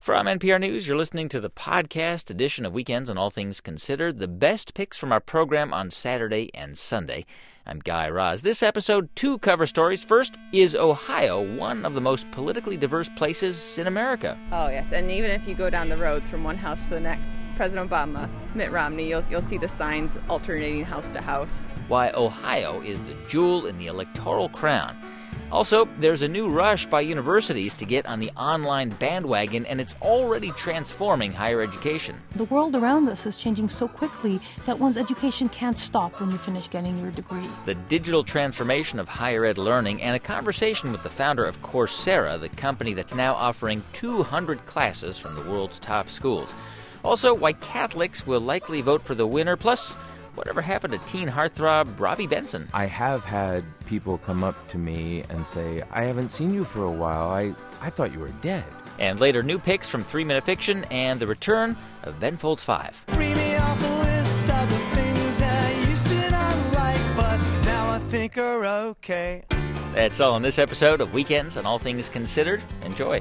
From NPR News, you're listening to the podcast edition of Weekends on All Things Considered, the best picks from our program on Saturday and Sunday. I'm Guy Raz. This episode, 2 cover stories. First, is Ohio one of the most politically diverse places in America? Oh, yes. And even if you go down the roads from one house to the next, President Obama, Mitt Romney, you'll see the signs alternating house to house. Why Ohio is the jewel in the electoral crown. Also, there's a new rush by universities to get on the online bandwagon, and it's already transforming higher education. The world around us is changing so quickly that one's education can't stop when you finish getting your degree. The digital transformation of higher ed learning, and a conversation with the founder of Coursera, the company that's now offering 200 classes from the world's top schools. Also, why Catholics will likely vote for the winner, plus whatever happened to teen heartthrob Robbie Benson? I have had people come up to me and say, I haven't seen you for a while. I thought you were dead. And later, new picks from 3 Minute Fiction and the return of Ben Folds 5. Read me off a list of the things I used to not like, but now I think are okay. That's all in this episode of Weekends on All Things Considered. Enjoy.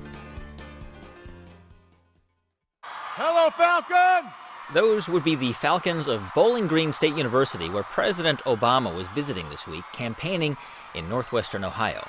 Hello, Falcons! Those would be the Falcons of Bowling Green State University, where President Obama was visiting this week, campaigning in northwestern Ohio.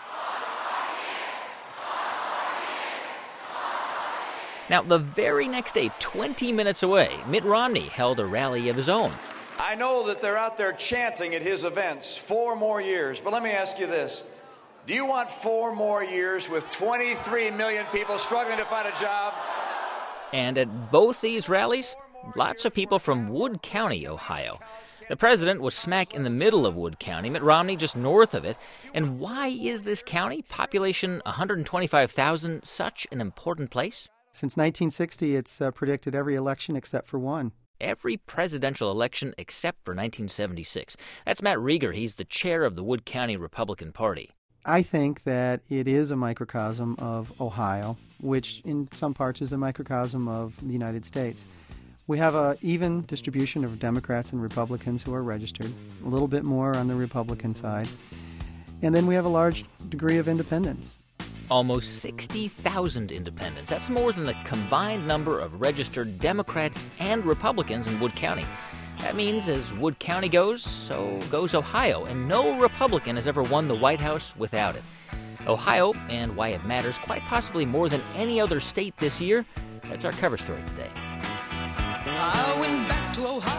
Now, the very next day, 20 minutes away, Mitt Romney held a rally of his own. I know that they're out there chanting at his events 4 more years, but let me ask you this. Do you want 4 more years with 23 million people struggling to find a job? And at both these rallies, lots of people from Wood County, Ohio. The president was smack in the middle of Wood County, Mitt Romney just north of it. And why is this county, population 125,000, such an important place? Since 1960, it's predicted every election except for one. Every presidential election except for 1976. That's Matt Rieger. He's the chair of the Wood County Republican Party. I think that it is a microcosm of Ohio, which in some parts is a microcosm of the United States. We have an even distribution of Democrats and Republicans who are registered, a little bit more on the Republican side. And then we have a large degree of independents. Almost 60,000 independents. That's more than the combined number of registered Democrats and Republicans in Wood County. That means as Wood County goes, so goes Ohio, and no Republican has ever won the White House without it. Ohio, and why it matters quite possibly more than any other state this year, that's our cover story today. I went back to Ohio.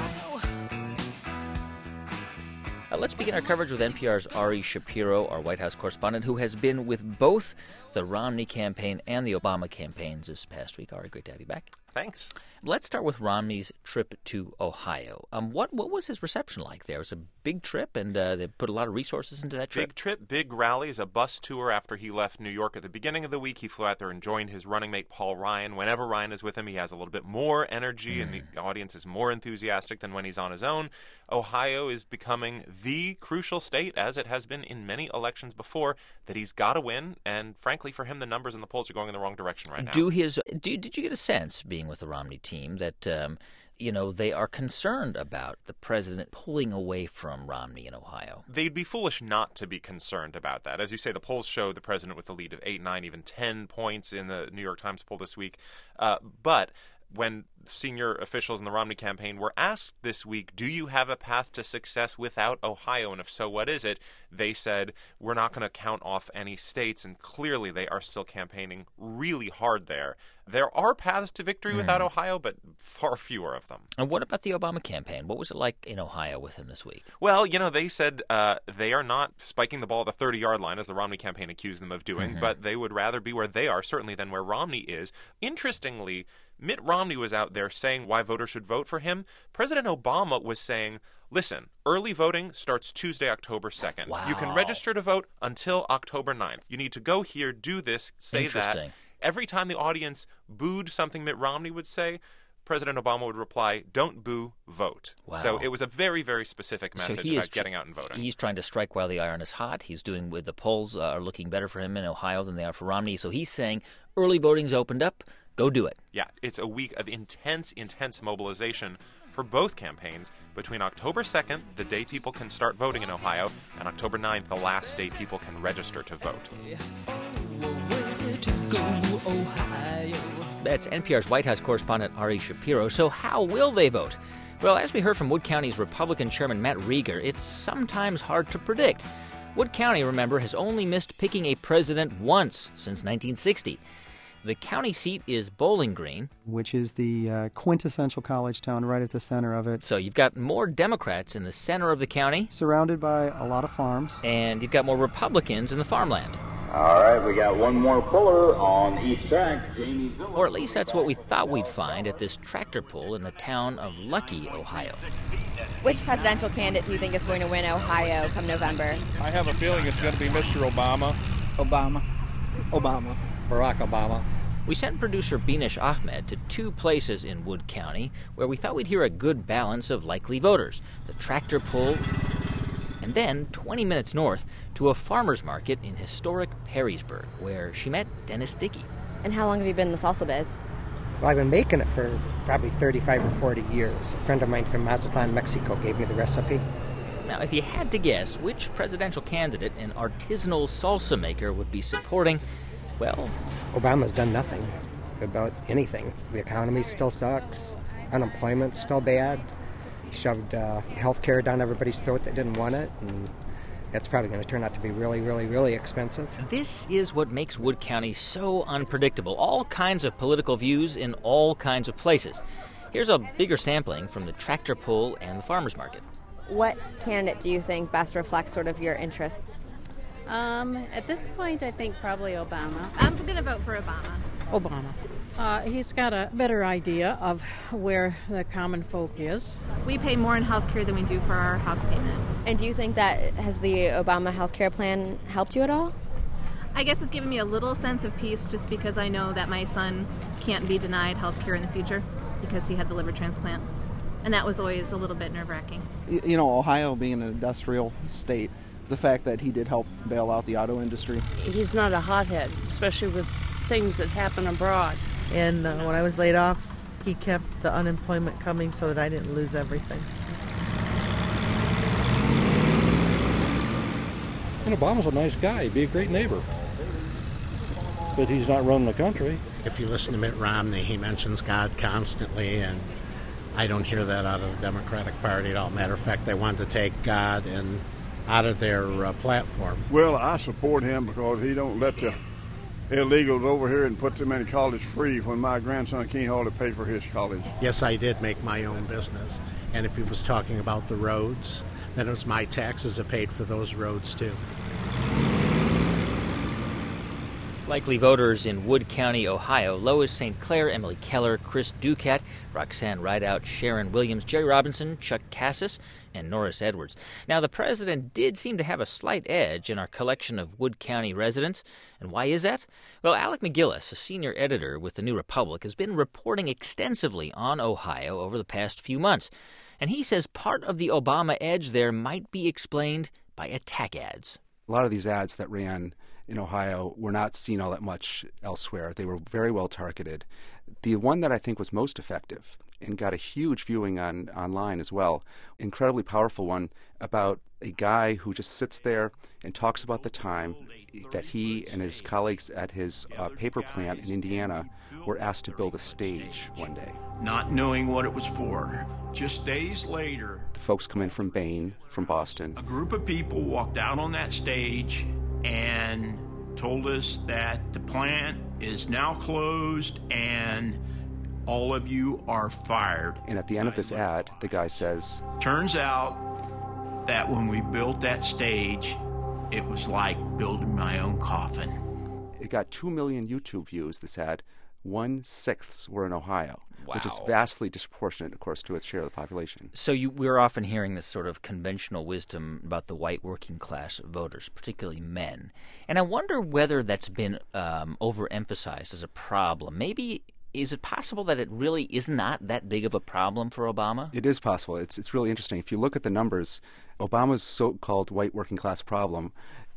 Let's begin our coverage with NPR's Ari Shapiro, our White House correspondent, who has been with both the Romney campaign and the Obama campaigns this past week. Ari, great to have you back. Thanks. Let's start with Romney's trip to Ohio. What was his reception like there? It was a big trip, and they put a lot of resources into that trip. Big trip, big rallies, a bus tour after he left New York at the beginning of the week. He flew out there and joined his running mate, Paul Ryan. Whenever Ryan is with him, he has a little bit more energy, and the audience is more enthusiastic than when he's on his own. Ohio is becoming the crucial state, as it has been in many elections before, that he's got to win. And frankly, for him, the numbers in the polls are going in the wrong direction right now. Did you get a sense, being with the Romney team, that they are concerned about the president pulling away from Romney in Ohio? They'd be foolish not to be concerned about that. As you say, the polls show the president with the lead of 8, 9, even 10 points in the New York Times poll this week. But when senior officials in the Romney campaign were asked this week, do you have a path to success without Ohio? And if so, what is it? They said, we're not going to count off any states. And clearly they are still campaigning really hard there. There are paths to victory without Ohio, but far fewer of them. And what about the Obama campaign? What was it like in Ohio with him this week? Well, they said they are not spiking the ball at the 30-yard line, as the Romney campaign accused them of doing, but they would rather be where they are, certainly, than where Romney is. Interestingly, Mitt Romney was out there saying why voters should vote for him. President Obama was saying, listen, early voting starts Tuesday, October 2nd. Wow. You can register to vote until October 9th. You need to go here, do this, say that. Every time the audience booed something Mitt Romney would say, President Obama would reply, don't boo, vote. Wow. So it was a very, very specific message about getting out and voting. He's trying to strike while the iron is hot. He's doing with the polls are looking better for him in Ohio than they are for Romney. So he's saying early voting's opened up. Go do it. Yeah, it's a week of intense mobilization for both campaigns between October 2nd, the day people can start voting in Ohio, and October 9th, the last day people can register to vote. Where to go, Ohio? That's NPR's White House correspondent Ari Shapiro. So how will they vote? Well, as we heard from Wood County's Republican Chairman Matt Rieger, it's sometimes hard to predict. Wood County, remember, has only missed picking a president once since 1960. The county seat is Bowling Green, which is the quintessential college town right at the center of it. So you've got more Democrats in the center of the county. Surrounded by a lot of farms. And you've got more Republicans in the farmland. All right, we got one more puller on East Track, Jamie Zilla. Or at least that's what we thought we'd find at this tractor pull in the town of Lucky, Ohio. Which presidential candidate do you think is going to win Ohio come November? I have a feeling it's going to be Mr. Obama. Obama. Barack Obama. We sent producer Binish Ahmed to two places in Wood County where we thought we'd hear a good balance of likely voters. The tractor pull, and then 20 minutes north to a farmer's market in historic Perrysburg, where she met Dennis Dickey. And how long have you been in the salsa biz? Well, I've been making it for probably 35 or 40 years. A friend of mine from Mazatlan, Mexico gave me the recipe. Now, if you had to guess which presidential candidate an artisanal salsa maker would be supporting, well, Obama's done nothing about anything. The economy still sucks. Unemployment's still bad. He shoved health care down everybody's throat that didn't want it, and that's probably going to turn out to be really, really, really expensive. This is what makes Wood County so unpredictable. All kinds of political views in all kinds of places. Here's a bigger sampling from the tractor pull and the farmer's market. What candidate do you think best reflects sort of your interests? At this point, I think probably Obama. I'm going to vote for Obama. Obama. He's got a better idea of where the common folk is. We pay more in health care than we do for our house payment. And do you think that has the Obama health care plan helped you at all? I guess it's given me a little sense of peace just because I know that my son can't be denied health care in the future because he had the liver transplant. And that was always a little bit nerve-wracking. You know, Ohio being an industrial state, the fact that he did help bail out the auto industry. He's not a hothead, especially with things that happen abroad. And when I was laid off, he kept the unemployment coming so that I didn't lose everything. And Obama's a nice guy. He'd be a great neighbor. But he's not running the country. If you listen to Mitt Romney, he mentions God constantly, and I don't hear that out of the Democratic Party at all. Matter of fact, they want to take God and out of their platform. Well, I support him because he don't let the illegals over here and put them in college free when my grandson can't hardly pay for his college. Yes, I did make my own business. And if he was talking about the roads, then it was my taxes that paid for those roads too. Likely voters in Wood County, Ohio: Lois St. Clair, Emily Keller, Chris Ducat, Roxanne Rideout, Sharon Williams, Jerry Robinson, Chuck Cassis, and Norris Edwards. Now, the president did seem to have a slight edge in our collection of Wood County residents. And why is that? Well, Alec McGillis, a senior editor with the New Republic, has been reporting extensively on Ohio over the past few months. And he says part of the Obama edge there might be explained by attack ads. A lot of these ads that ran in Ohio were not seen all that much elsewhere. They were very well targeted. The one that I think was most effective and got a huge viewing online as well, incredibly powerful one about a guy who just sits there and talks about the time that he and his colleagues at his paper plant in Indiana were asked to build a stage one day. Not knowing what it was for. Just days later, the folks come in from Bain, from Boston. A group of people walked out on that stage and told us that the plant is now closed and all of you are fired. And at the end of this ad, the guy says, turns out that when we built that stage, it was like building my own coffin. It got 2 million YouTube views, this ad. 1/6 were in Ohio. Wow. Which is vastly disproportionate, of course, to its share of the population. So we're often hearing this sort of conventional wisdom about the white working class voters, particularly men. And I wonder whether that's been overemphasized as a problem. Maybe, is it possible that it really is not that big of a problem for Obama? It is possible. It's really interesting. If you look at the numbers, Obama's so-called white working class problem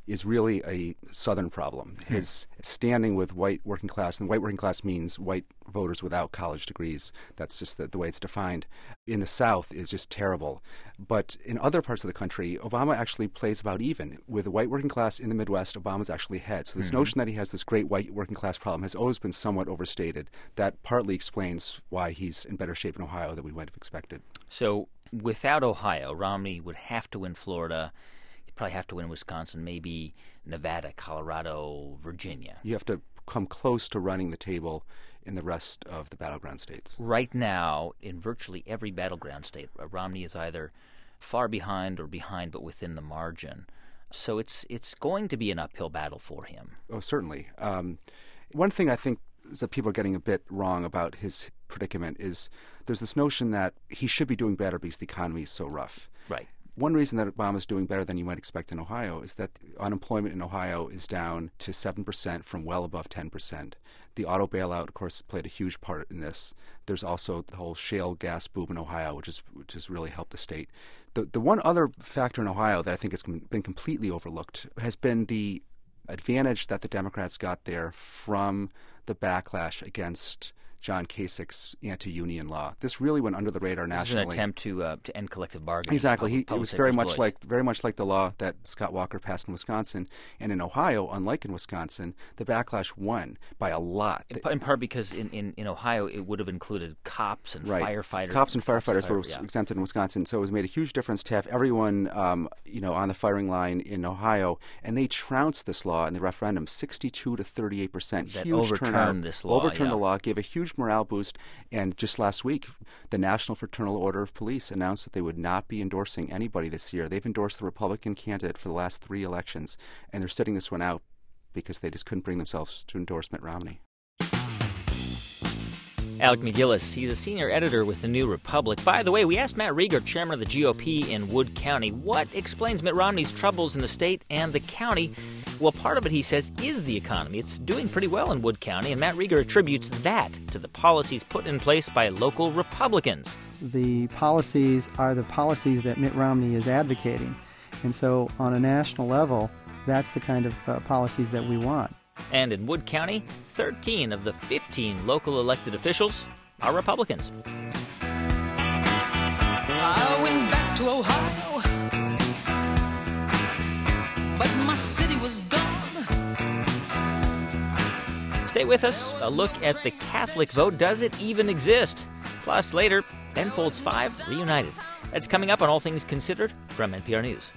is really a Southern problem. His standing with white working class, and white working class means white voters without college degrees. That's just the way it's defined. In the South is just terrible. But in other parts of the country, Obama actually plays about even. With the white working class in the Midwest, Obama's actually ahead. So this notion that he has this great white working class problem has always been somewhat overstated. That partly explains why he's in better shape in Ohio than we might have expected. So without Ohio, Romney would have to win Florida. He'd probably have to win Wisconsin, maybe Nevada, Colorado, Virginia. You have to come close to running the table in the rest of the battleground states. Right now, in virtually every battleground state, Romney is either far behind or behind but within the margin. So it's going to be an uphill battle for him. Oh, certainly. One thing I think is that people are getting a bit wrong about his predicament is there's this notion that he should be doing better because the economy is so rough. Right. One reason that Obama's doing better than you might expect in Ohio is that unemployment in Ohio is down to 7% from well above 10%. The auto bailout, of course, played a huge part in this. There's also the whole shale gas boom in Ohio, which has really helped the state. The one other factor in Ohio that I think has been completely overlooked has been the advantage that the Democrats got there from the backlash against John Kasich's anti-union law. This really went under the radar nationally. This is an attempt to end collective bargaining. Exactly. It was very much like the law that Scott Walker passed in Wisconsin. And in Ohio, unlike in Wisconsin, the backlash won by a lot. In part because in Ohio it would have included cops and firefighters. Cops and firefighters were exempted in Wisconsin, so it made a huge difference to have everyone on the firing line in Ohio. And they trounced this law in the referendum, 62 to 38%. That huge overturned turnout. This law. Overturned the law, gave a huge morale boost, and just last week, the National Fraternal Order of Police announced that they would not be endorsing anybody this year. They've endorsed the Republican candidate for the last 3 elections, and they're sitting this one out because they just couldn't bring themselves to endorse Mitt Romney. Alec McGillis, he's a senior editor with The New Republic. By the way, we asked Matt Rieger, chairman of the GOP in Wood County, what explains Mitt Romney's troubles in the state and the county. Well, part of it, he says, is the economy. It's doing pretty well in Wood County, and Matt Rieger attributes that to the policies put in place by local Republicans. The policies are the policies that Mitt Romney is advocating. And so on a national level, that's the kind of policies that we want. And in Wood County, 13 of the 15 local elected officials are Republicans. I went back to Ohio, but my city was gone. Stay with us. A look at the Catholic vote. Does it even exist? Plus, later, Ben Folds 5 reunited. That's coming up on All Things Considered from NPR News.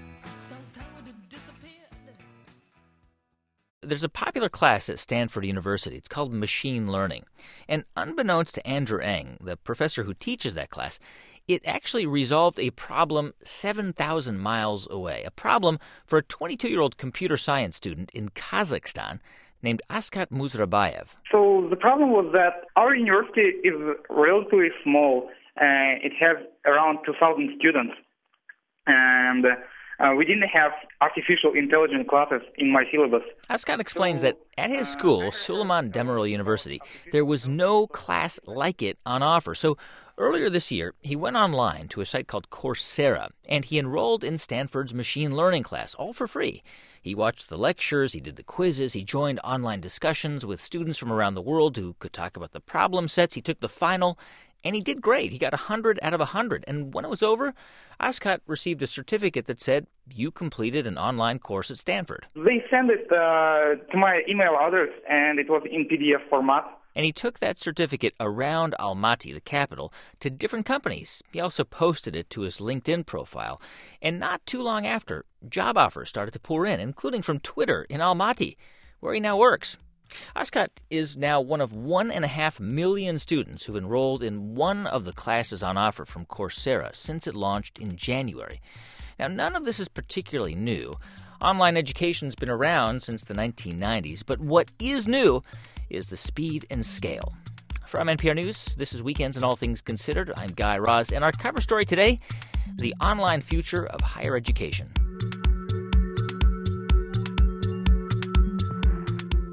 There's a popular class at Stanford University. It's called Machine Learning. And unbeknownst to Andrew Ng, the professor who teaches that class, it actually resolved a problem 7,000 miles away. A problem for a 22-year-old computer science student in Kazakhstan named Askat Muzrabayev. So the problem was that our university is relatively small. It has around 2,000 students. And we didn't have artificial intelligence classes in my syllabus. Askat explains that at his school, Suleiman Demirel University, there was no class like it on offer. So earlier this year, he went online to a site called Coursera, and he enrolled in Stanford's machine learning class, all for free. He watched the lectures, he did the quizzes, he joined online discussions with students from around the world who could talk about the problem sets. He took the final, and he did great. He got 100 out of 100. And when it was over, Askat received a certificate that said, you completed an online course at Stanford. They sent it to my email address, and it was in PDF format. And he took that certificate around Almaty, the capital, to different companies. He also posted it to his LinkedIn profile. And not too long after, job offers started to pour in, including from Twitter in Almaty, where he now works. Askat is now one of 1.5 million students who've enrolled in one of the classes on offer from Coursera since it launched in January. Now, none of this is particularly new. Online education's been around since the 1990s, but what is new is the speed and scale. From NPR News, this is Weekends and All Things Considered. I'm Guy Raz, and our cover story today, the online future of higher education. In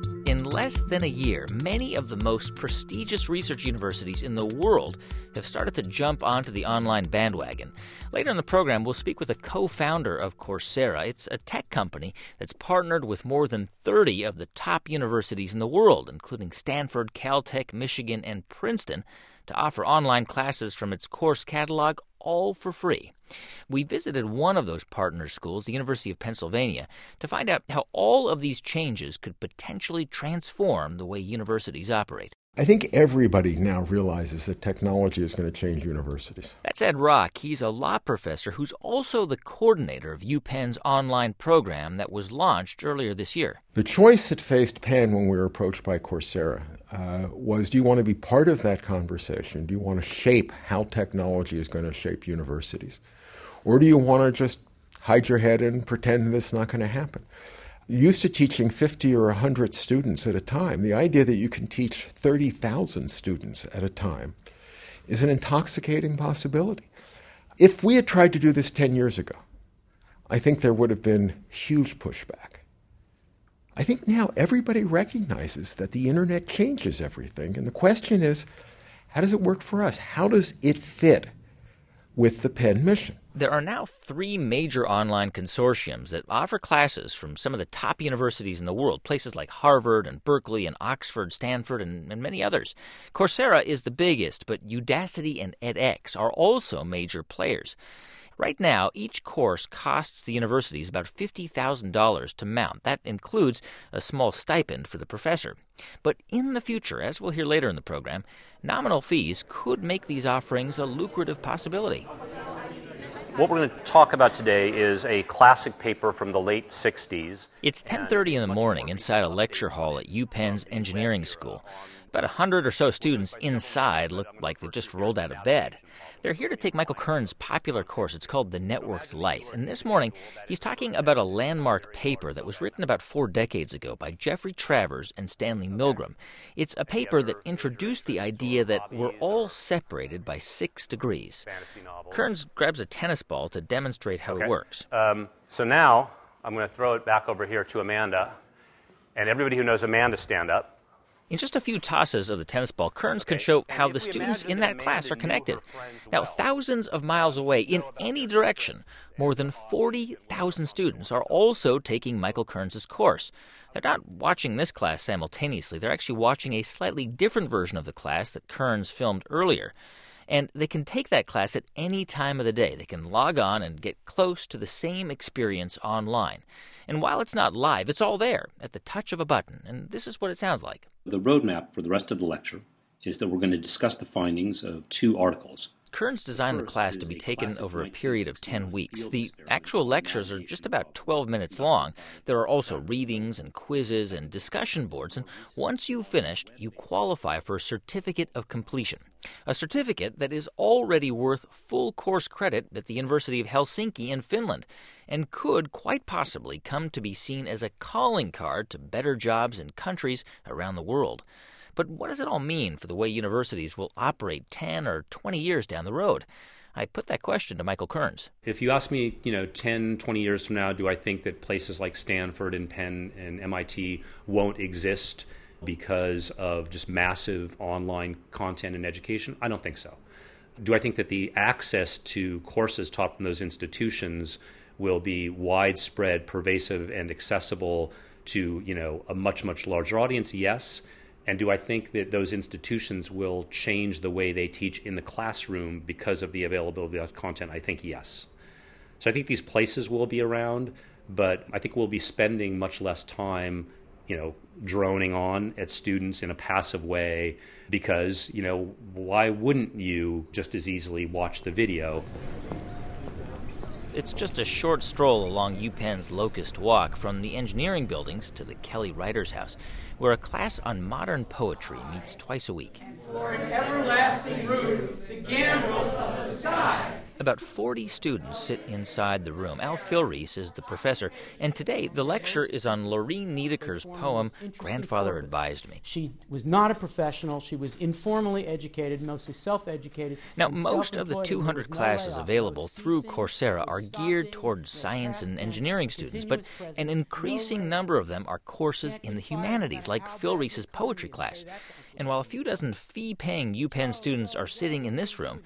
less than a year, many of the most prestigious research universities in the world have started to jump onto the online bandwagon. Later in the program, we'll speak with a co-founder of Coursera. It's a tech company that's partnered with more than 30 of the top universities in the world, including Stanford, Caltech, Michigan, and Princeton, to offer online classes from its course catalog, all for free. We visited one of those partner schools, the University of Pennsylvania, to find out how all of these changes could potentially transform the way universities operate. I think everybody now realizes that technology is going to change universities. That's Ed Rock. He's a law professor who's also the coordinator of UPenn's online program that was launched earlier this year. The choice that faced Penn when we were approached by Coursera was, do you want to be part of that conversation? Do you want to shape how technology is going to shape universities? Or do you want to just hide your head and pretend this is not going to happen? Used to teaching 50 or 100 students at a time, the idea that you can teach 30,000 students at a time is an intoxicating possibility. If we had tried to do this 10 years ago, I think there would have been huge pushback. I think now everybody recognizes that the internet changes everything, and the question is, how does it work for us? How does it fit with the Penn mission? There are now 3 major online consortiums that offer classes from some of the top universities in the world, places like Harvard and Berkeley and Oxford, Stanford, and many others. Coursera is the biggest, but Udacity and edX are also major players. Right now, each course costs the universities about $50,000 to mount. That includes a small stipend for the professor. But in the future, as we'll hear later in the program, nominal fees could make these offerings a lucrative possibility. What we're going to talk about today is a classic paper from the late 60s. It's 10:30 in the morning inside a lecture hall at UPenn's engineering school. About 100 or so students inside look like they've just rolled out of bed. They're here to take Michael Kern's popular course. It's called The Networked Life. And this morning, he's talking about a landmark paper that was written about 4 decades ago by Jeffrey Travers and Stanley Milgram. It's a paper that introduced the idea that we're all separated by 6 degrees. Kearns grabs a tennis ball to demonstrate how it works. So now I'm going to throw it back over here to Amanda. And everybody who knows Amanda, stand up. In just a few tosses of the tennis ball, Kearns can show how the students in that class are connected. Now, thousands of miles away, in any direction, more than 40,000 students are also taking Michael Kearns' course. They're not watching this class simultaneously. They're actually watching a slightly different version of the class that Kearns filmed earlier. And they can take that class at any time of the day. They can log on and get close to the same experience online. And while it's not live, it's all there at the touch of a button. And this is what it sounds like. The roadmap for the rest of the lecture is that we're going to discuss the findings of 2 articles. Kearns designed the class to be taken over a period of 10 weeks. The actual lectures are just about 12 minutes long. There are also readings and quizzes and discussion boards. And once you've finished, you qualify for a certificate of completion. A certificate that is already worth full course credit at the University of Helsinki in Finland, and could quite possibly come to be seen as a calling card to better jobs in countries around the world. But what does it all mean for the way universities will operate 10 or 20 years down the road? I put that question to Michael Kearns. If you ask me, 10, 20 years from now, do I think that places like Stanford and Penn and MIT won't exist because of just massive online content and education? I don't think so. Do I think that the access to courses taught from those institutions will be widespread, pervasive, and accessible to, a much, much larger audience? Yes. And do I think that those institutions will change the way they teach in the classroom because of the availability of content? I think yes. So I think these places will be around, but I think we'll be spending much less time, droning on at students in a passive way because, why wouldn't you just as easily watch the video? It's just a short stroll along UPenn's Locust Walk from the engineering buildings to the Kelly Writers House, where a class on modern poetry meets twice a week. For an everlasting roof, the gambrels of the sky, About 40 students sit inside the room. Al Filreis is the professor, and today the lecture is on Lorene Niedeker's poem, Grandfather Advised Me. She was not a professional. She was informally educated, mostly self-educated. Now, most of the 200 classes available through Coursera are geared towards science and engineering students, but an increasing number of them are courses in the humanities, like Filreis's poetry class. And while a few dozen fee-paying UPenn students are sitting in this room,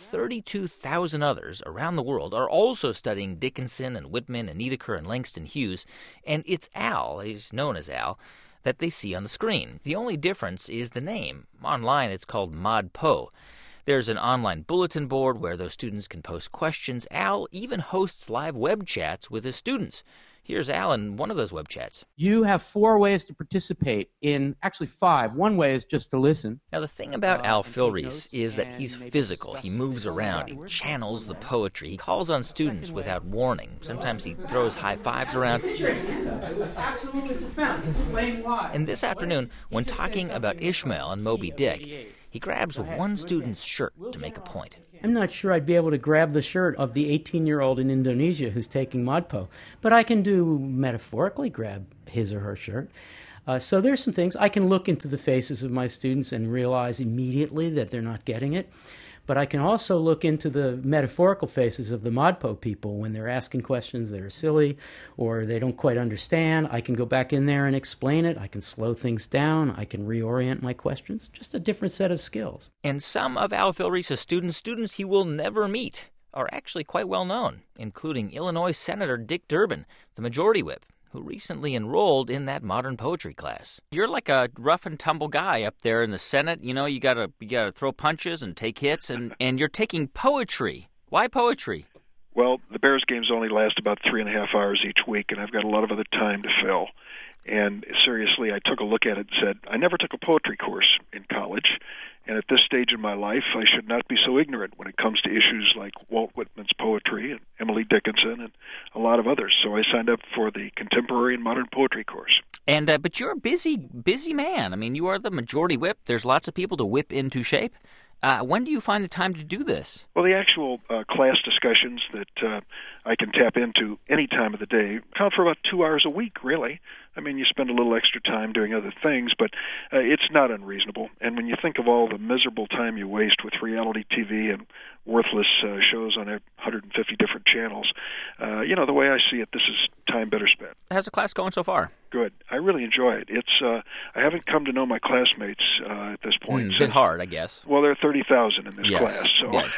32,000 others around the world are also studying Dickinson and Whitman and Niedeker and Langston Hughes, and it's Al, he's known as Al, that they see on the screen. The only difference is the name. Online it's called ModPo. There's an online bulletin board where those students can post questions. Al even hosts live web chats with his students. Here's Al in one of those web chats. You have 4 ways to participate in, actually 5. One way is just to listen. Now, the thing about Al Filreis is that he's physical. He moves around. He channels the poetry. He calls on students without warning. Sometimes he throws high fives around. It was absolutely profound. Explain why. And this afternoon, when talking about Ishmael and Moby Dick, he grabs one student's shirt to make a point. I'm not sure I'd be able to grab the shirt of the 18-year-old in Indonesia who's taking ModPo, but I can metaphorically grab his or her shirt. So there's some things. I can look into the faces of my students and realize immediately that they're not getting it. But I can also look into the metaphorical faces of the ModPo people when they're asking questions that are silly or they don't quite understand. I can go back in there and explain it. I can slow things down. I can reorient my questions. Just a different set of skills. And some of Al Filreis' students he will never meet, are actually quite well known, including Illinois Senator Dick Durbin, the Majority Whip, who recently enrolled in that modern poetry class. You're like a rough and tumble guy up there in the Senate. You know, you gotta throw punches and take hits, and you're taking poetry. Why poetry? Well, the Bears games only last about 3.5 hours each week, and I've got a lot of other time to fill. And seriously, I took a look at it and said, I never took a poetry course in college, and at this stage in my life, I should not be so ignorant when it comes to issues like Walt Whitman's poetry and Emily Dickinson and a lot of others. So I signed up for the Contemporary and Modern Poetry course. And but you're a busy man. I mean, you are the Majority Whip. There's lots of people to whip into shape. When do you find the time to do this? Well, the actual class discussions that I can tap into any time of the day count for about 2 hours a week, really. I mean, you spend a little extra time doing other things, but it's not unreasonable. And when you think of all the miserable time you waste with reality TV and worthless shows on 150 different channels, the way I see it, this is time better spent. How's the class going so far? Good. I really enjoy it. It's I haven't come to know my classmates at this point. A bit hard, I guess. Well, there are 30,000 in this class. So. Yes.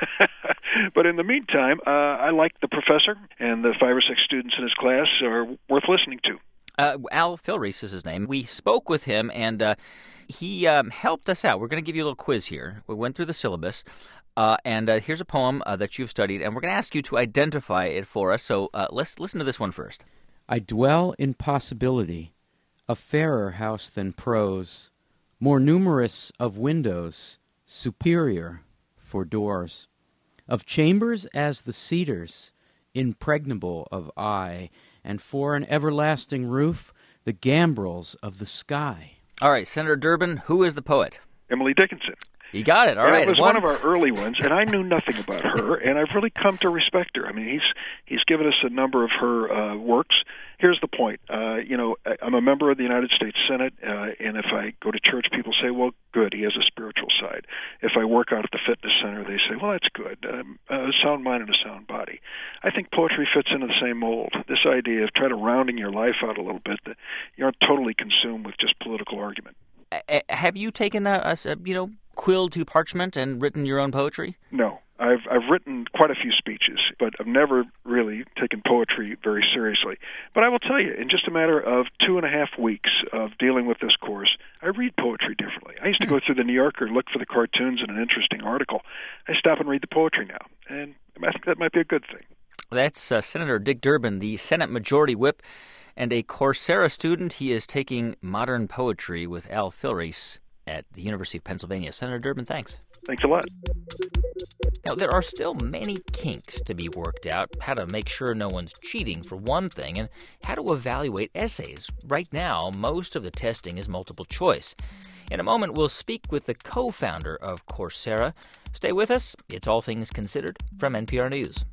But in the meantime, I like the professor, and the 5 or 6 students in his class are worth listening to. Al Filreis is his name. We spoke with him, and he helped us out. We're going to give you a little quiz here. We went through the syllabus, and here's a poem that you've studied, and we're going to ask you to identify it for us. So let's listen to this one first. I dwell in possibility, a fairer house than prose, more numerous of windows, superior for doors, of chambers as the cedars, impregnable of eye, and for an everlasting roof, the gambrels of the sky. All right, Senator Durbin, who is the poet? Emily Dickinson. You got it. All right. It was one of our early ones, and I knew nothing about her, and I've really come to respect her. I mean, he's given us a number of her works. Here's the point. I'm a member of the United States Senate, and if I go to church, people say, well, good, he has a spiritual side. If I work out at the fitness center, they say, well, that's good, a sound mind and a sound body. I think poetry fits into the same mold. This idea of trying to rounding your life out a little bit, that you aren't totally consumed with just political argument. Have you taken quill to parchment and written your own poetry? No. I've written quite a few speeches, but I've never really taken poetry very seriously. But I will tell you, in just a matter of 2.5 weeks of dealing with this course, I read poetry differently. I used to go through the New Yorker, look for the cartoons and an interesting article. I stop and read the poetry now, and I think that might be a good thing. That's Senator Dick Durbin, the Senate Majority Whip, and a Coursera student. He is taking modern poetry with Al Filreis at the University of Pennsylvania. Senator Durbin, thanks. Thanks a lot. Now, there are still many kinks to be worked out. How to make sure no one's cheating, for one thing, and how to evaluate essays. Right now, most of the testing is multiple choice. In a moment, we'll speak with the co-founder of Coursera. Stay with us. It's All Things Considered from NPR News.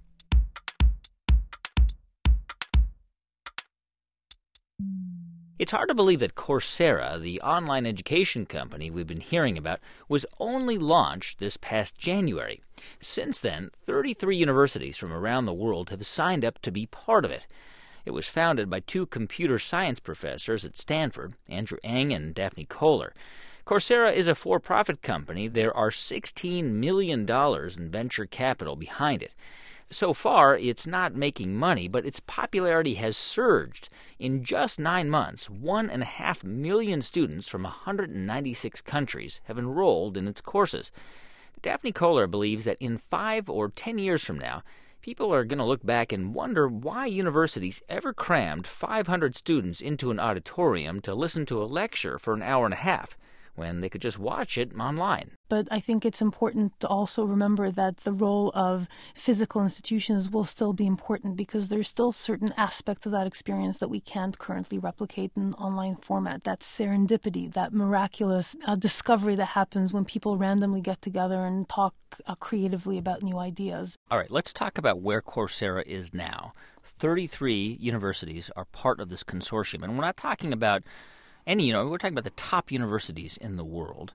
It's hard to believe that Coursera, the online education company we've been hearing about, was only launched this past January. Since then, 33 universities from around the world have signed up to be part of it. It was founded by two computer science professors at Stanford, Andrew Ng and Daphne Koller. Coursera is a for-profit company. There are $16 million in venture capital behind it. So far, it's not making money, but its popularity has surged. In just 9 months, 1.5 million students from 196 countries have enrolled in its courses. Daphne Koller believes that in 5 or 10 years from now, people are going to look back and wonder why universities ever crammed 500 students into an auditorium to listen to a lecture for an hour and a half, when they could just watch it online. But I think it's important to also remember that the role of physical institutions will still be important because there's still certain aspects of that experience that we can't currently replicate in online format. That serendipity, that miraculous discovery that happens when people randomly get together and talk creatively about new ideas. All right, let's talk about where Coursera is now. 33 universities are part of this consortium, and we're not talking about we're talking about the top universities in the world.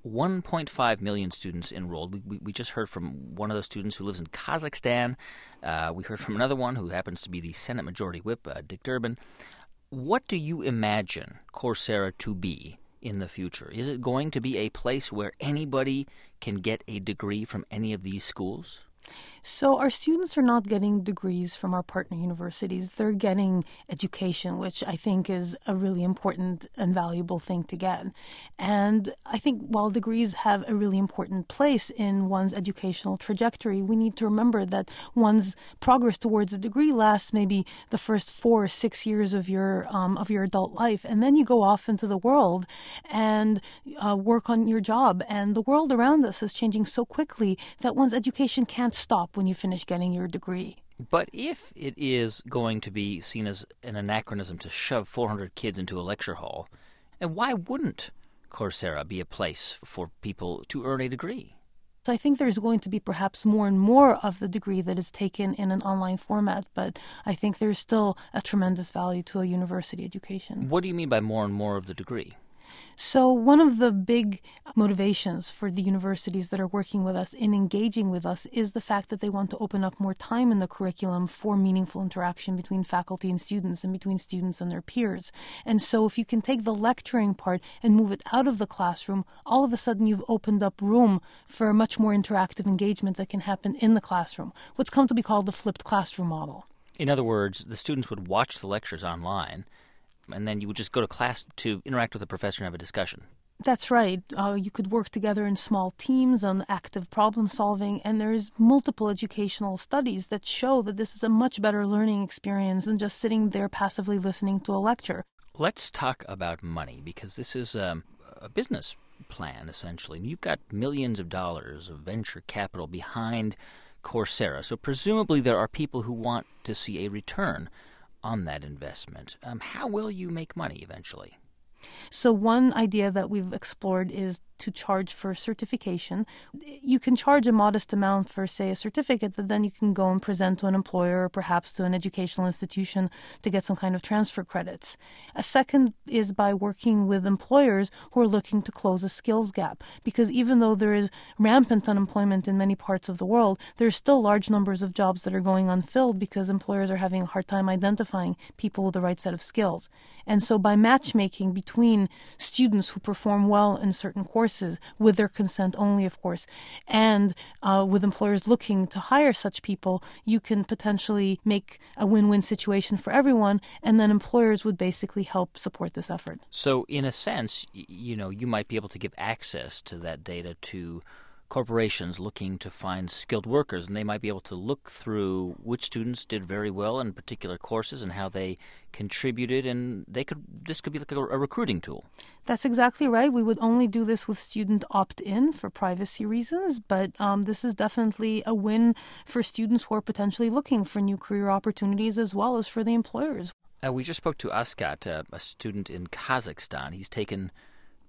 1.5 million students enrolled. We just heard from one of those students who lives in Kazakhstan. We heard from another one who happens to be the Senate Majority Whip, Dick Durbin. What do you imagine Coursera to be in the future? Is it going to be a place where anybody can get a degree from any of these schools? So our students are not getting degrees from our partner universities. They're getting education, which I think is a really important and valuable thing to get. And I think while degrees have a really important place in one's educational trajectory, we need to remember that one's progress towards a degree lasts maybe the first 4 or 6 years of your adult life. And then you go off into the world and work on your job. And the world around us is changing so quickly that one's education can't stop when you finish getting your degree. But if it is going to be seen as an anachronism to shove 400 kids into a lecture hall, and why wouldn't Coursera be a place for people to earn a degree? So I think there's going to be perhaps more and more of the degree that is taken in an online format, but I think there's still a tremendous value to a university education. What do you mean by more and more of the degree? So one of the big motivations for the universities that are working with us in engaging with us is the fact that they want to open up more time in the curriculum for meaningful interaction between faculty and students and between students and their peers. And so if you can take the lecturing part and move it out of the classroom, all of a sudden you've opened up room for a much more interactive engagement that can happen in the classroom, what's come to be called the flipped classroom model. In other words, the students would watch the lectures online, and then you would just go to class to interact with the professor and have a discussion. That's right. You could work together in small teams on active problem solving, and there's multiple educational studies that show that this is a much better learning experience than just sitting there passively listening to a lecture. Let's talk about money, because this is a business plan, essentially. You've got millions of dollars of venture capital behind Coursera, so presumably there are people who want to see a return on that investment. How will you make money eventually? So one idea that we've explored is to charge for certification. You can charge a modest amount for, say, a certificate that then you can go and present to an employer or perhaps to an educational institution to get some kind of transfer credits. A second is by working with employers who are looking to close a skills gap, because even though there is rampant unemployment in many parts of the world, there's still large numbers of jobs that are going unfilled because employers are having a hard time identifying people with the right set of skills. And so by matchmaking between students who perform well in certain courses, with their consent only, of course, and with employers looking to hire such people, you can potentially make a win-win situation for everyone, and then employers would basically help support this effort. So in a sense, you might be able to give access to that data to corporations looking to find skilled workers, and they might be able to look through which students did very well in particular courses and how they contributed, and this could be like a recruiting tool. That's exactly right. We would only do this with student opt-in for privacy reasons, but this is definitely a win for students who are potentially looking for new career opportunities as well as for the employers. We just spoke to Askat, a student in Kazakhstan. He's taken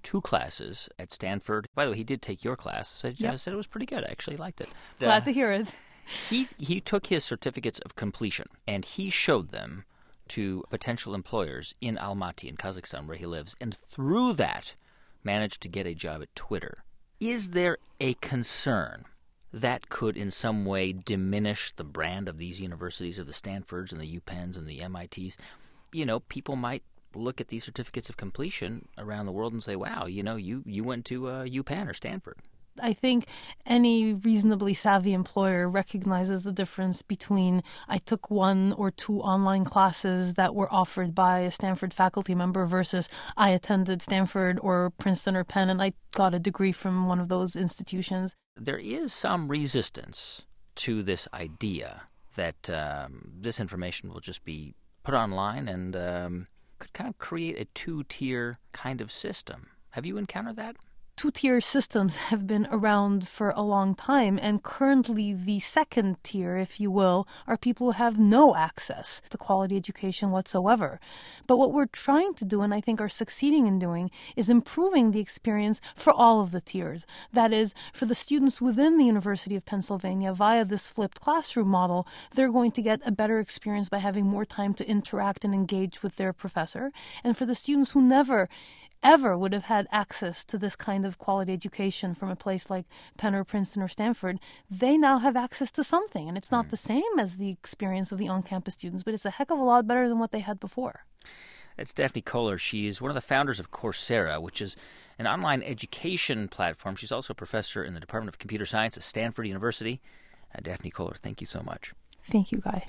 2 classes at Stanford. By the way, he did take your class. Said it was pretty good. I actually liked it. Glad to hear it. He took his certificates of completion, and he showed them to potential employers in Almaty in Kazakhstan, where he lives, and through that managed to get a job at Twitter. Is there a concern that could in some way diminish the brand of these universities, of the Stanfords and the UPenns and the MITs? People might look at these certificates of completion around the world and say, wow, you went to UPenn or Stanford. I think any reasonably savvy employer recognizes the difference between I took 1 or 2 online classes that were offered by a Stanford faculty member versus I attended Stanford or Princeton or Penn and I got a degree from one of those institutions. There is some resistance to this idea that this information will just be put online and could kind of create a 2-tier kind of system. Have you encountered that? 2-tier systems have been around for a long time, and currently the second tier, if you will, are people who have no access to quality education whatsoever. But what we're trying to do, and I think are succeeding in doing, is improving the experience for all of the tiers. That is, for the students within the University of Pennsylvania, via this flipped classroom model, they're going to get a better experience by having more time to interact and engage with their professor. And for the students who never ever would have had access to this kind of quality education from a place like Penn or Princeton or Stanford, they now have access to something. And it's not the same as the experience of the on-campus students, but it's a heck of a lot better than what they had before. That's Daphne Kohler. She's one of the founders of Coursera, which is an online education platform. She's also a professor in the Department of Computer Science at Stanford University. Daphne Kohler, thank you so much. Thank you, Guy.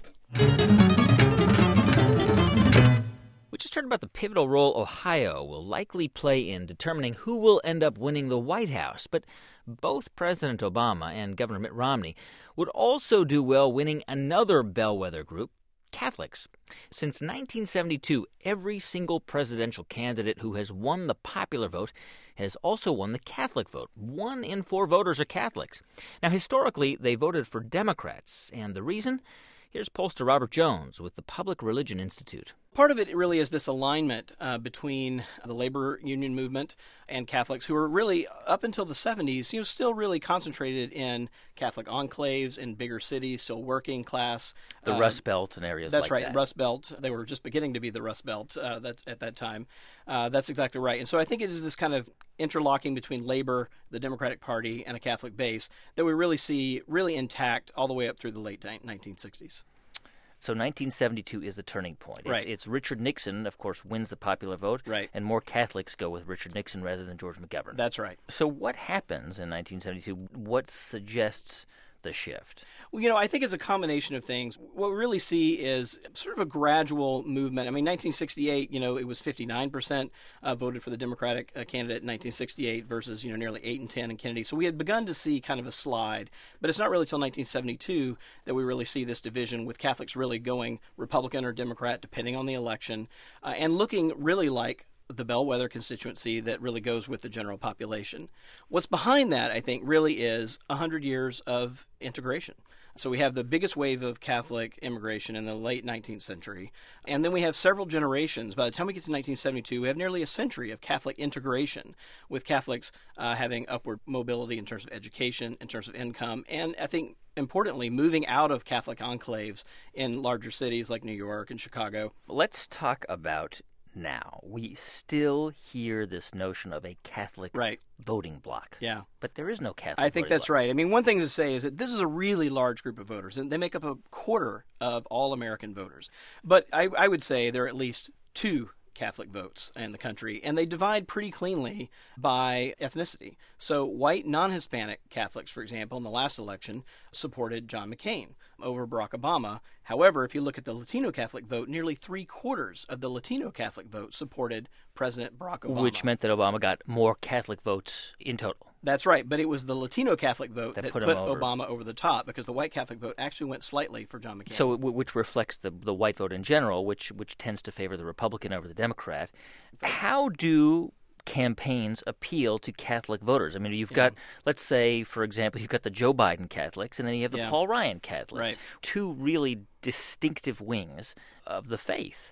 We just heard about the pivotal role Ohio will likely play in determining who will end up winning the White House. But both President Obama and Governor Mitt Romney would also do well winning another bellwether group, Catholics. Since 1972, every single presidential candidate who has won the popular vote has also won the Catholic vote. 1 in 4 voters are Catholics. Now, historically, they voted for Democrats, and the reason? Here's pollster Robert Jones with the Public Religion Institute. Part of it really is this alignment between the labor union movement and Catholics, who are really, up until the 70s, still really concentrated in Catholic enclaves in bigger cities, still working class. The Rust Belt and areas like that. That's right, Rust Belt. They were just beginning to be the Rust Belt at that time. That's exactly right. And so I think it is this kind of interlocking between labor, the Democratic Party, and a Catholic base that we really see really intact all the way up through the late 1960s. So 1972 is the turning point. Right. It's Richard Nixon, of course, wins the popular vote, right, and more Catholics go with Richard Nixon rather than George McGovern. That's right. So what happens in 1972? What suggests the shift? Well, I think it's a combination of things. What we really see is sort of a gradual movement. I mean, 1968, it was 59% voted for the Democratic candidate in 1968 versus, nearly 8 and 10 in Kennedy. So we had begun to see kind of a slide, but it's not really until 1972 that we really see this division with Catholics really going Republican or Democrat, depending on the election, and looking really like the bellwether constituency that really goes with the general population. What's behind that, I think, really is 100 years of integration. So we have the biggest wave of Catholic immigration in the late 19th century, and then we have several generations. By the time we get to 1972, we have nearly a century of Catholic integration, with Catholics having upward mobility in terms of education, in terms of income, and I think, importantly, moving out of Catholic enclaves in larger cities like New York and Chicago. Let's talk about now. We still hear this notion of a Catholic voting bloc. Yeah. But there is no Catholic I think voting that's bloc. right. I mean, one thing to say is that this is a really large group of voters, and they make up a quarter of all American voters. But I would say there are at least 2 Catholic votes in the country, and they divide pretty cleanly by ethnicity. So white non-Hispanic Catholics, for example, in the last election supported John McCain over Barack Obama. However, if you look at the Latino Catholic vote, nearly 3/4 of the Latino Catholic vote supported President Barack Obama. Which meant that Obama got more Catholic votes in total. That's right, but it was the Latino Catholic vote that put over. Obama over the top, because the white Catholic vote actually went slightly for John McCain. So, which reflects the white vote in general, which tends to favor the Republican over the Democrat. How do campaigns appeal to Catholic voters? I mean, you've got, let's say, for example, you've got the Joe Biden Catholics, and then you have the Paul Ryan Catholics. Right. 2 really distinctive wings of the faith.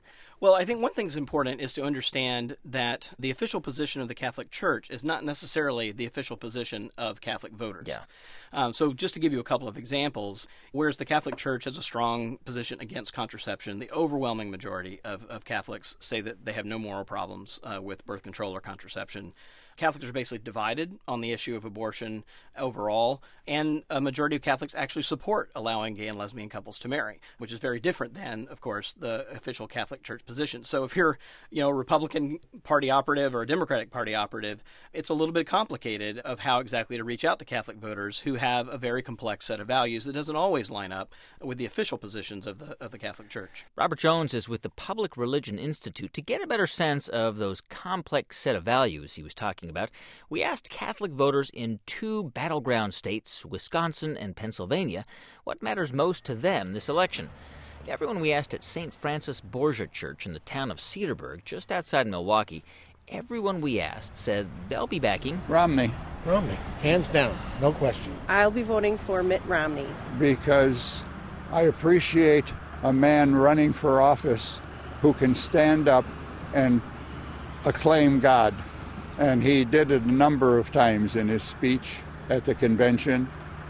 Well, I think one thing that's important is to understand that the official position of the Catholic Church is not necessarily the official position of Catholic voters. Yeah. So just to give you a couple of examples, whereas the Catholic Church has a strong position against contraception, the overwhelming majority of Catholics say that they have no moral problems with birth control or contraception. Catholics are basically divided on the issue of abortion overall, and a majority of Catholics actually support allowing gay and lesbian couples to marry, which is very different than, of course, the official Catholic Church position. So if you're, a Republican Party operative or a Democratic Party operative, it's a little bit complicated of how exactly to reach out to Catholic voters who have a very complex set of values that doesn't always line up with the official positions of the Catholic Church. Robert Jones is with the Public Religion Institute. To get a better sense of those complex set of values he was talking about, we asked Catholic voters in two battleground states, Wisconsin and Pennsylvania, what matters most to them this election. Everyone we asked at St. Francis Borgia Church in the town of Cedarburg, just outside Milwaukee, everyone we asked said they'll be backing Romney. Romney, hands down, no question. I'll be voting for Mitt Romney. Because I appreciate a man running for office who can stand up and acclaim God. And he did it a number of times in his speech at the convention,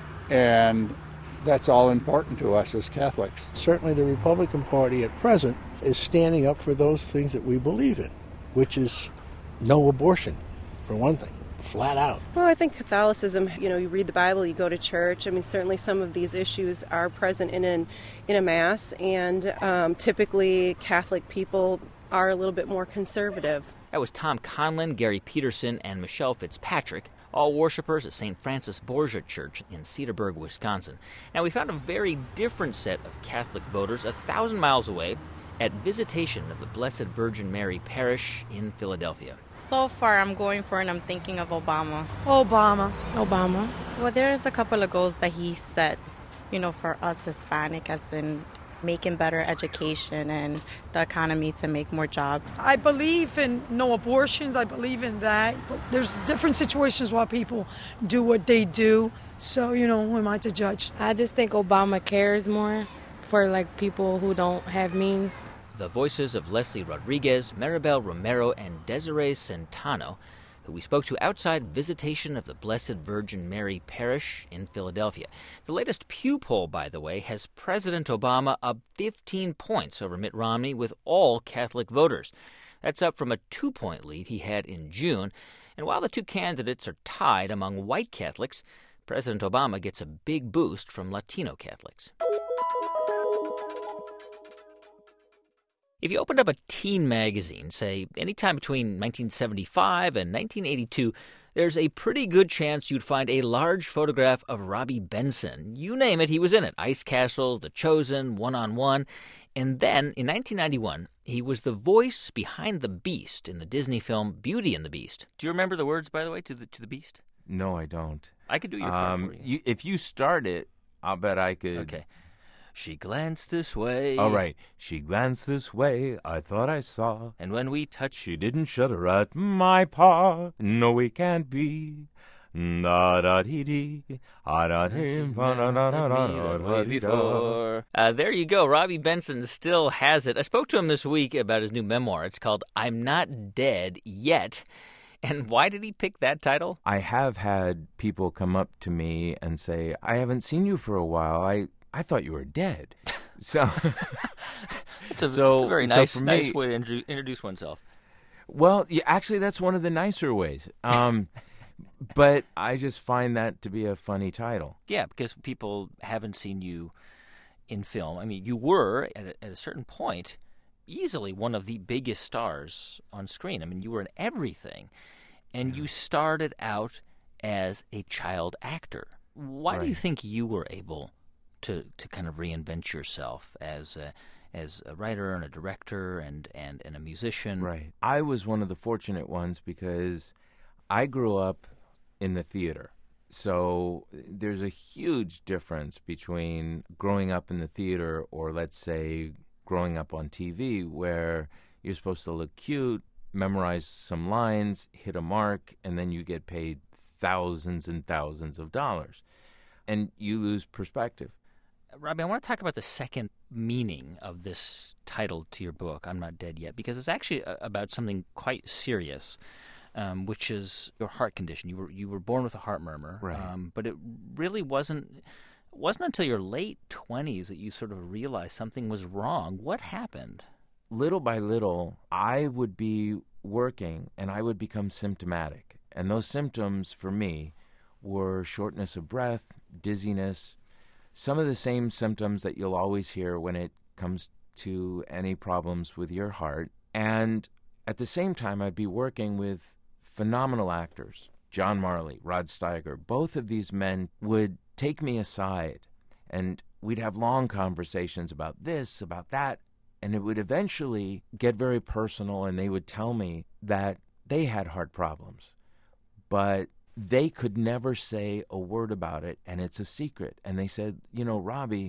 and that's all important to us as Catholics. Certainly the Republican Party at present is standing up for those things that we believe in, which is no abortion, for one thing, flat out. Well, I think Catholicism, you read the Bible, you go to church. I mean, certainly some of these issues are present in a Mass, and typically Catholic people are a little bit more conservative. That was Tom Conlin, Gary Peterson, and Michelle Fitzpatrick, all worshipers at St. Francis Borgia Church in Cedarburg, Wisconsin. Now, we found a very different set of Catholic voters 1,000 miles away at Visitation of the Blessed Virgin Mary Parish in Philadelphia. So far, I'm going for and I'm thinking of Obama. Obama. Well, there's a couple of goals that he sets, for us Hispanic, as in making better education and the economy to make more jobs. I believe in no abortions. I believe in that. But there's different situations why people do what they do. So, who am I to judge? I just think Obama cares more for, people who don't have means. The voices of Leslie Rodriguez, Maribel Romero, and Desiree Centano, who we spoke to outside Visitation of the Blessed Virgin Mary Parish in Philadelphia. The latest Pew poll, by the way, has President Obama up 15 points over Mitt Romney with all Catholic voters. That's up from a 2-point lead he had in June. And while the two candidates are tied among white Catholics, President Obama gets a big boost from Latino Catholics. If you opened up a teen magazine, say, anytime between 1975 and 1982, there's a pretty good chance you'd find a large photograph of Robbie Benson. You name it, he was in it. Ice Castle, The Chosen, One on One. And then, in 1991, he was the voice behind the Beast in the Disney film Beauty and the Beast. Do you remember the words, by the way, to the Beast? No, I don't. I could do your part for you. If you start it, I'll bet I could. Okay. She glanced this way. All right. She glanced this way, I thought I saw. And when we touched, she didn't shudder at my paw. No, we can't be. Da-da-dee-dee. There you go. Robbie Benson still has it. I spoke to him this week about his new memoir. It's called I'm Not Dead Yet. And why did he pick that title? I have had people come up to me and say, I haven't seen you for a while. I thought you were dead. So it's a very nice way to introduce oneself. Well, actually, that's one of the nicer ways. But I just find that to be a funny title. Yeah, because people haven't seen you in film. I mean, you were, at a certain point, easily one of the biggest stars on screen. I mean, you were in everything. And you started out as a child actor. Why do you think you were able to kind of reinvent yourself as a writer and a director and a musician? Right. I was one of the fortunate ones because I grew up in the theater. So there's a huge difference between growing up in the theater or, let's say, growing up on TV where you're supposed to look cute, memorize some lines, hit a mark, and then you get paid thousands and thousands of dollars. And you lose perspective. Robbie, I want to talk about the second meaning of this title to your book, I'm Not Dead Yet, because it's actually about something quite serious, which is your heart condition. You were born with a heart murmur, right. But it really wasn't until your late 20s that you sort of realized something was wrong. What happened? Little by little, I would be working and I would become symptomatic. And those symptoms for me were shortness of breath, dizziness, some of the same symptoms that you'll always hear when it comes to any problems with your heart. And at the same time, I'd be working with phenomenal actors, John Marley, Rod Steiger. Both of these men would take me aside, and we'd have long conversations about this, about that, and it would eventually get very personal, and they would tell me that they had heart problems, but they could never say a word about it, and it's a secret. And they said, Robbie,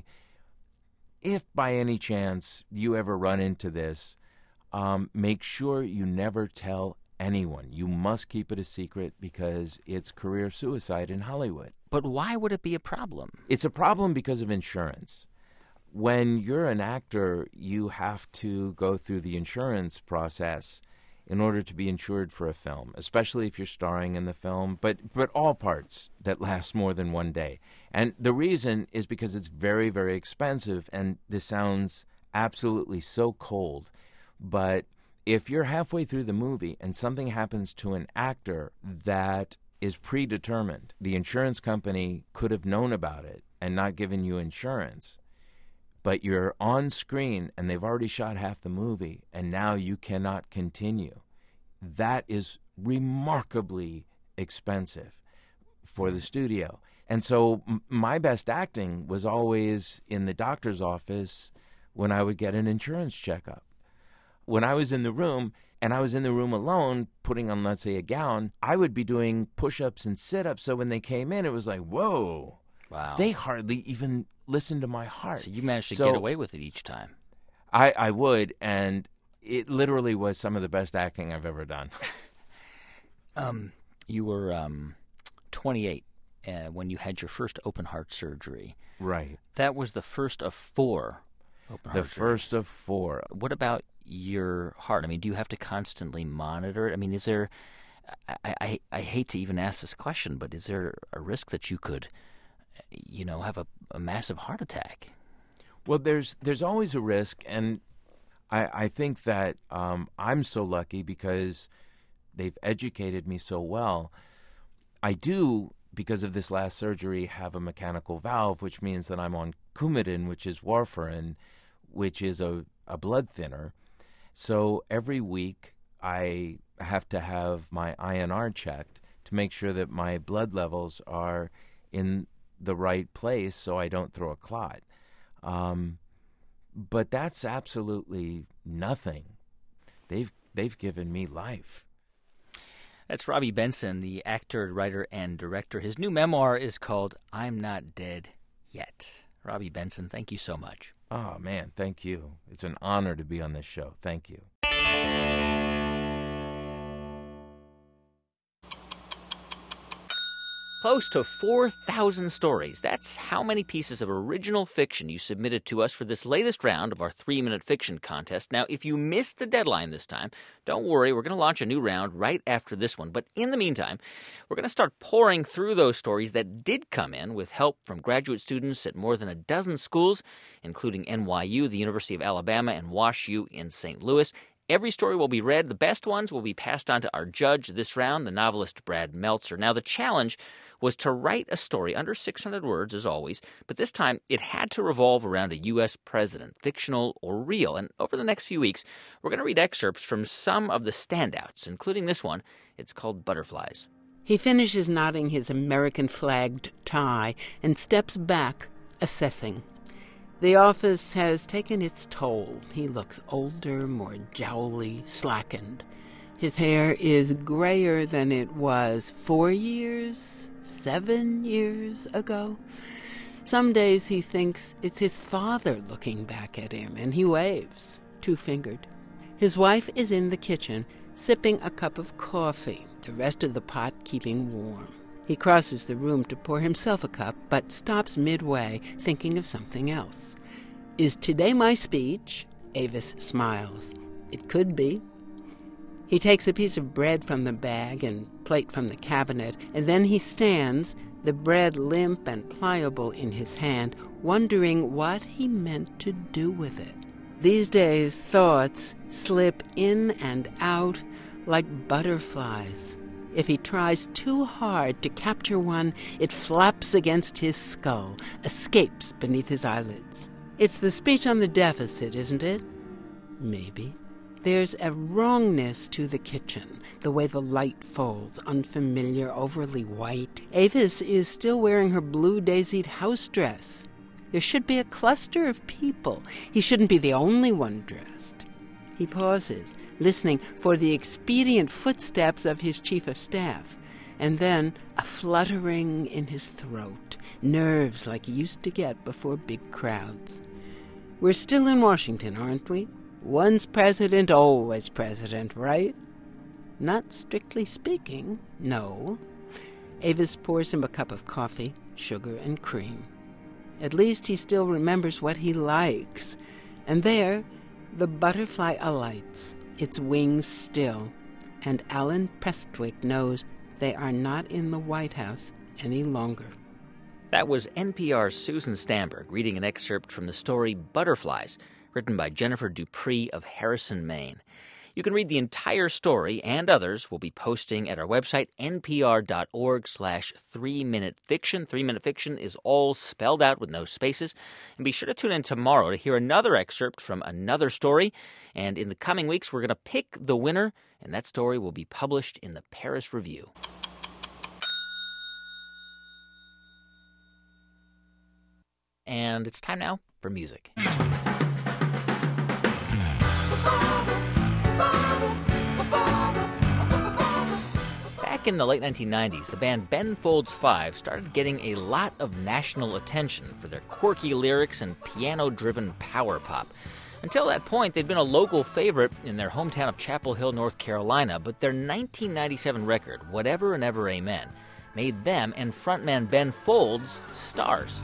if by any chance you ever run into this, make sure you never tell anyone. You must keep it a secret because it's career suicide in Hollywood. But why would it be a problem? It's a problem because of insurance. When you're an actor, you have to go through the insurance process in order to be insured for a film, especially if you're starring in the film, but all parts that last more than one day. And the reason is because it's very, very expensive, and this sounds absolutely so cold, but if you're halfway through the movie and something happens to an actor that is predetermined, the insurance company could have known about it and not given you insurance, but you're on screen and they've already shot half the movie and now you cannot continue. That is remarkably expensive for the studio. And so my best acting was always in the doctor's office when I would get an insurance checkup. When I was in the room, and I was in the room alone, putting on, let's say, a gown, I would be doing push-ups and sit-ups. So when they came in, it was like, whoa. Wow. They hardly even listened to my heart. So you managed to get away with it each time. I would, and it literally was some of the best acting I've ever done. You were 28 when you had your first open heart surgery. Right. That was the first of 4 open heart surgeries. The first of 4. What about your heart? I mean, do you have to constantly monitor it? I mean, is there... I hate to even ask this question, but is there a risk that you could, have a massive heart attack? Well, there's always a risk, and I think that I'm so lucky because they've educated me so well. I do, because of this last surgery, have a mechanical valve, which means that I'm on Coumadin, which is warfarin, which is a blood thinner. So every week I have to have my INR checked to make sure that my blood levels are in the right place so I don't throw a clot. But that's absolutely nothing. They've given me life. That's Robby Benson, the actor, writer, and director. His new memoir is called I'm Not Dead Yet. Robby Benson, thank you so much. Oh, man, thank you. It's an honor to be on this show. Thank you. Close to 4,000 stories. That's how many pieces of original fiction you submitted to us for this latest round of our 3-minute fiction contest. Now, if you missed the deadline this time, don't worry, we're going to launch a new round right after this one. But in the meantime, we're going to start pouring through those stories that did come in with help from graduate students at more than a dozen schools, including NYU, the University of Alabama, and WashU in St. Louis. Every story will be read. The best ones will be passed on to our judge this round, the novelist Brad Meltzer. Now, the challenge was to write a story under 600 words, as always, but this time it had to revolve around a U.S. president, fictional or real. And over the next few weeks, we're going to read excerpts from some of the standouts, including this one. It's called Butterflies. He finishes knotting his American-flagged tie and steps back, assessing. The office has taken its toll. He looks older, more jowly, slackened. His hair is grayer than it was 4 years, 7 years ago. Some days he thinks it's his father looking back at him, and he waves, 2-fingered. His wife is in the kitchen, sipping a cup of coffee, the rest of the pot keeping warm. He crosses the room to pour himself a cup, but stops midway, thinking of something else. Is today my speech? Avis smiles. It could be. He takes a piece of bread from the bag and plate from the cabinet, and then he stands, the bread limp and pliable in his hand, wondering what he meant to do with it. These days, thoughts slip in and out like butterflies. If he tries too hard to capture one, it flaps against his skull, escapes beneath his eyelids. It's the speech on the deficit, isn't it? Maybe. There's a wrongness to the kitchen, the way the light falls, unfamiliar, overly white. Avis is still wearing her blue daisied house dress. There should be a cluster of people. He shouldn't be the only one dressed. He pauses, listening for the expedient footsteps of his chief of staff, and then a fluttering in his throat, nerves like he used to get before big crowds. We're still in Washington, aren't we? Once president, always president, right? Not strictly speaking, no. Avis pours him a cup of coffee, sugar and cream. At least he still remembers what he likes. And there, the butterfly alights, its wings still, and Alan Prestwick knows they are not in the White House any longer. That was NPR's Susan Stamberg reading an excerpt from the story Butterflies, written by Jennifer Dupree of Harrison, Maine. You can read the entire story and others we'll be posting at our website, npr.org/3-minute-fiction. 3-Minute Fiction is all spelled out with no spaces. And be sure to tune in tomorrow to hear another excerpt from another story. And in the coming weeks, we're going to pick the winner, and that story will be published in the Paris Review. And it's time now for music. Back in the late 1990s, the band Ben Folds 5 started getting a lot of national attention for their quirky lyrics and piano-driven power pop. Until that point, they'd been a local favorite in their hometown of Chapel Hill, North Carolina, but their 1997 record, Whatever and Ever Amen, made them and frontman Ben Folds stars.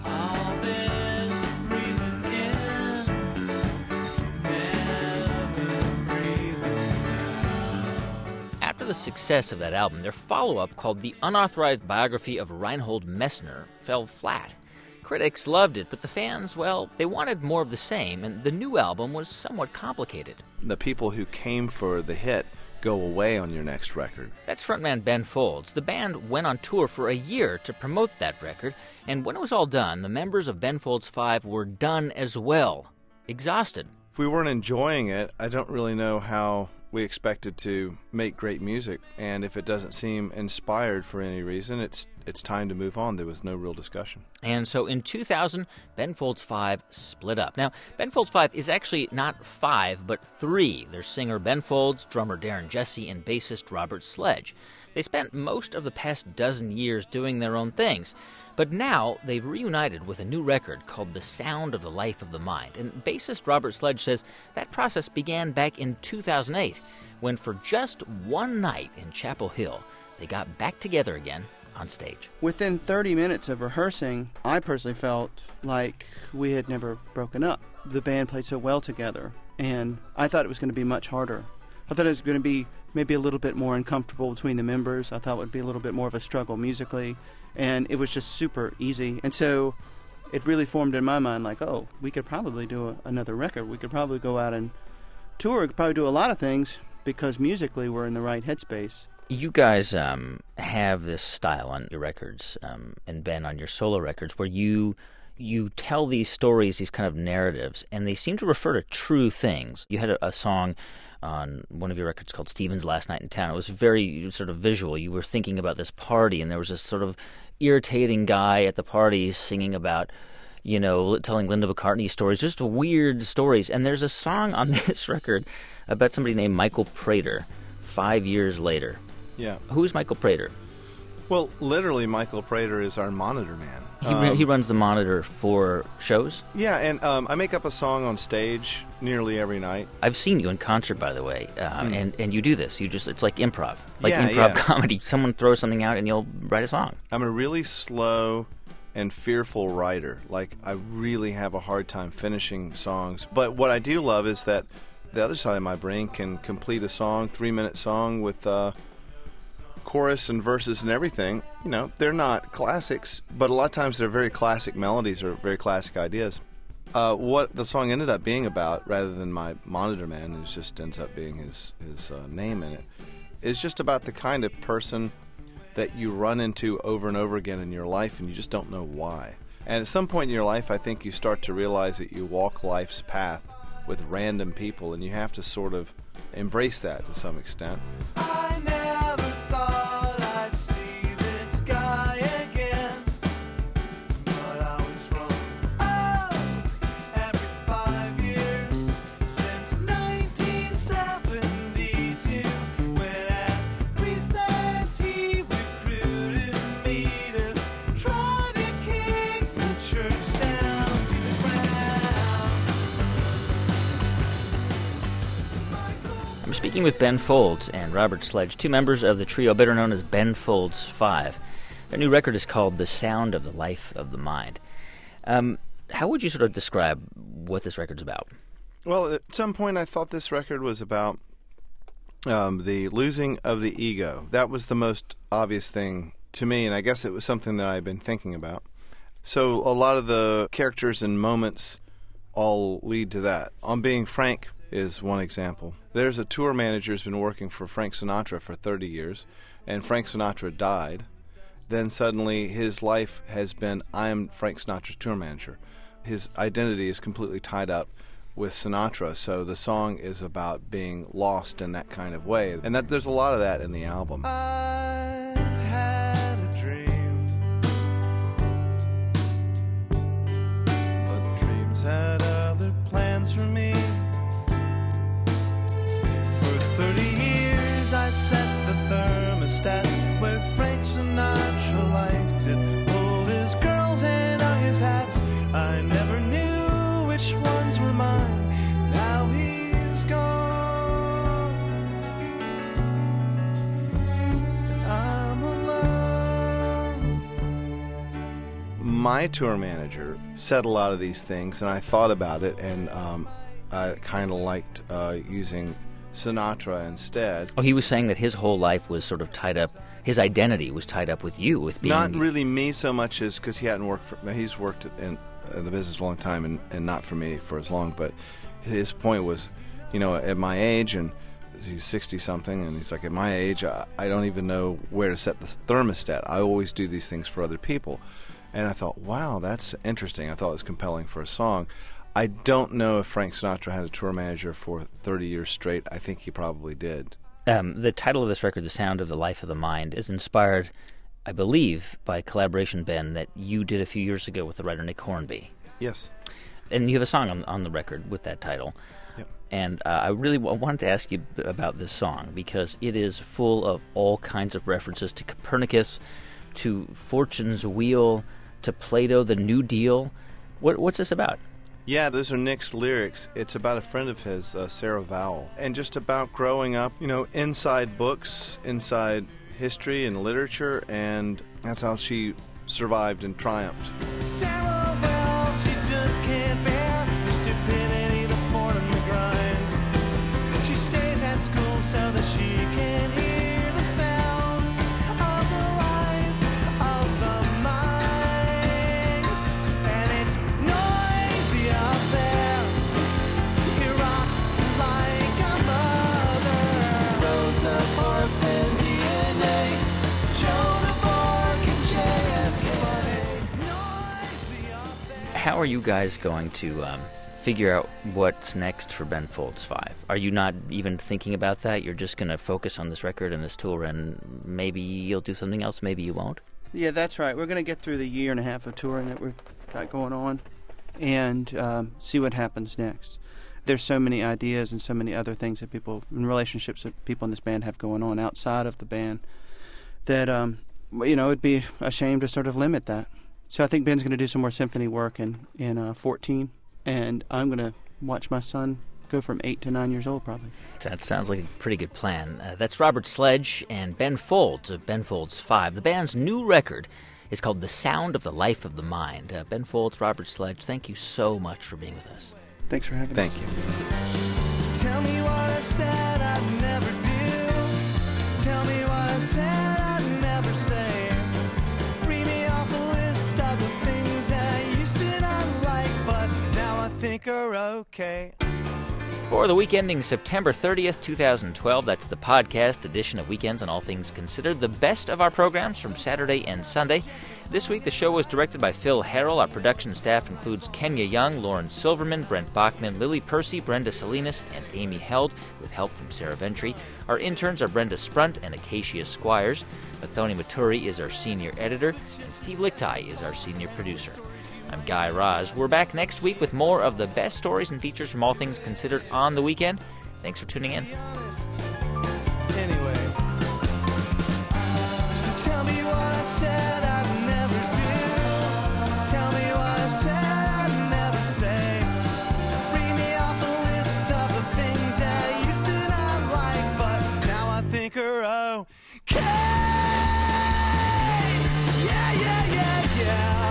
After the success of that album, their follow-up, called The Unauthorized Biography of Reinhold Messner, fell flat. Critics loved it, but the fans, well, they wanted more of the same, and the new album was somewhat complicated. The people who came for the hit go away on your next record. That's frontman Ben Folds. The band went on tour for a year to promote that record, and when it was all done, the members of Ben Folds 5 were done as well, exhausted. If we weren't enjoying it, I don't really know how we expected to make great music, and if it doesn't seem inspired for any reason, it's time to move on. There was no real discussion. And so in 2000, Ben Folds 5 split up. Now, Ben Folds 5 is actually not 5, but 3. There's singer Ben Folds, drummer Darren Jesse, and bassist Robert Sledge. They spent most of the past dozen years doing their own things, but now they've reunited with a new record called The Sound of the Life of the Mind. And bassist Robert Sledge says that process began back in 2008, when for just one night in Chapel Hill, they got back together again on stage. Within 30 minutes of rehearsing, I personally felt like we had never broken up. The band played so well together, and I thought it was going to be much harder. I thought it was going to be maybe a little bit more uncomfortable between the members. I thought it would be a little bit more of a struggle musically, and it was just super easy. And so it really formed in my mind like, oh, we could probably do another record. We could probably go out and tour. We could probably do a lot of things because musically we're in the right headspace. You guys have this style on your records, and Ben on your solo records, where you tell these stories, these kind of narratives, and they seem to refer to true things. You had a song on one of your records called Stephen's Last Night in Town. It was very sort of visual. You were thinking about this party, and there was this sort of irritating guy at the party singing about, you know, telling Linda McCartney stories, just weird stories. And there's a song on this record about somebody named Michael Prater, 5 years later. Yeah. Who's Michael Prater? Well, literally, Michael Prater is our monitor man. He runs the monitor for shows? Yeah, and I make up a song on stage nearly every night. I've seen you in concert, by the way, and you do this. It's like improv. Yeah. Comedy. Someone throws something out and you'll write a song. I'm a really slow, and fearful writer. Like, I really have a hard time finishing songs. But what I do love is that the other side of my brain can complete a song, 3-minute song with chorus and verses and everything. You know, they're not classics, but a lot of times they're very classic melodies or very classic ideas. What the song ended up being about, rather than my monitor man, who just ends up being his name in it, is just about the kind of person that you run into over and over again in your life and you just don't know why. And at some point in your life, I think you start to realize that you walk life's path with random people, and you have to sort of embrace that to some extent. I never thought I'd see this guy again, but I was wrong. Oh, every 5 years since 1972, when at recess he recruited me to try to kick the church down to the ground. I'm speaking with Ben Folds and Robert Sledge, two members of the trio better known as Ben Folds 5. Their new record is called The Sound of the Life of the Mind. How would you sort of describe what this record's about? Well, at some point I thought this record was about the losing of the ego. That was the most obvious thing to me, and I guess it was something that I've been thinking about. So a lot of the characters and moments all lead to that. On Being Frank is one example. There's a tour manager who's been working for Frank Sinatra for 30 years, and Frank Sinatra died. Then suddenly his life has been, I am Frank Sinatra's tour manager. His identity is completely tied up with Sinatra, so the song is about being lost in that kind of way. And that there's a lot of that in the album. I had a dream, but dreams had other plans for me. For 30 years I set the thermostat where Frank Sinatra liked it. Pulled his girls and hung his hats. I never knew which ones were mine. Now he's gone, and I'm alone. My tour manager said a lot of these things, and I thought about it, and I kind of liked using Sinatra instead. Oh, he was saying that his whole life was sort of tied up, his identity was tied up with you, with being... Not really me so much as, because he hadn't worked for... He's worked in the business a long time, and not for me for as long, but his point was, you know, at my age, and he's 60-something, and he's like, at my age, I don't even know where to set the thermostat. I always do these things for other people. And I thought, wow, that's interesting. I thought it was compelling for a song. I don't know if Frank Sinatra had a tour manager for 30 years straight. I think he probably did. The title of this record, The Sound of the Life of the Mind, is inspired, I believe, by a collaboration, Ben, that you did a few years ago with the writer Nick Hornby. Yes. And you have a song on the record with that title. Yep. And I really wanted to ask you about this song because it is full of all kinds of references to Copernicus, to Fortune's Wheel, to Plato, the New Deal. What's this about? Yeah, those are Nick's lyrics. It's about a friend of his, Sarah Vowell, and just about growing up, you know, inside books, inside history and literature, and that's how she survived and triumphed. Sarah Bell, she just can't bear the stupidity, the porn and the grind. She stays at school so that she can hear the sound of the life of the mind. And it's noisy out there. It rocks like a mother. Rosa Parks and DNA, Joan of Arc and JFK. But it's noisy out there. How are you guys going to figure out what's next for Ben Folds 5? Are you not even thinking about that? You're just going to focus on this record and this tour, and maybe you'll do something else, maybe you won't? Yeah, that's right. We're going to get through the year and a half of touring that we've got going on and see what happens next. There's so many ideas and so many other things that people, and relationships that people in this band have going on outside of the band that, you know, it'd be a shame to sort of limit that. So I think Ben's going to do some more symphony work in 14, and I'm going to watch my son go from 8 to 9 years old, probably. That sounds like a pretty good plan. That's Robert Sledge and Ben Folds of Ben Folds 5. The band's new record It's called The Sound of the Life of the Mind. Ben Folds, Robert Sledge, thank you so much for being with us. Thanks for having us. Thank you. Tell me what I said I'd never do. Tell me what I said I'd never say. Read me off a list of the things I used to not like, but now I think are okay. For the week ending September 30th, 2012, that's the podcast edition of Weekends on All Things Considered, the best of our programs from Saturday and Sunday. This week, the show was directed by Phil Harrell. Our production staff includes Kenya Young, Lauren Silverman, Brent Bachman, Lily Percy, Brenda Salinas, and Amy Held, with help from Sarah Ventry. Our interns are Brenda Sprunt and Acacia Squires. Mathoni Maturi is our senior editor, and Steve Lichtai is our senior producer. I'm Guy Raz. We're back next week with more of the best stories and features from All Things Considered on the weekend. Thanks for tuning in. Anyway, so tell me what I said I'd never do. Tell me what I said I'd never say. Read me off a list of the things I used to not like, but now I think are okay. Yeah, yeah, yeah, yeah.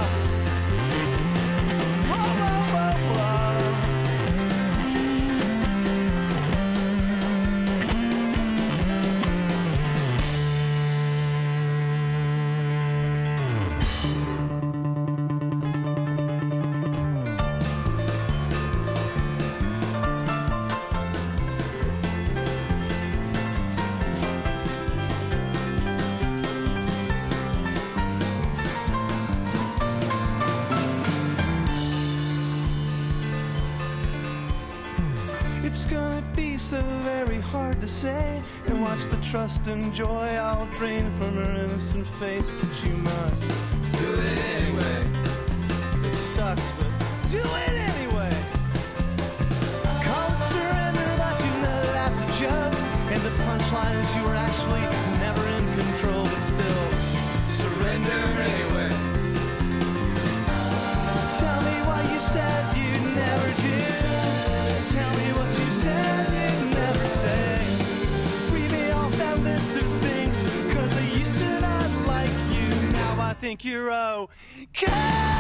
It's gonna be so very hard to say, and watch the trust and joy I'll drain from her innocent face, but you must do it anyway. It sucks, but do it anyway. Call it surrender, but you know that's a joke, and the punchline is you were actually never in control, but still surrender anyway. Tell me what you said you'd never do. Tell me what you said you'd never say. Read me off that list of things, 'cause I used to not like you. Now I think you're okay.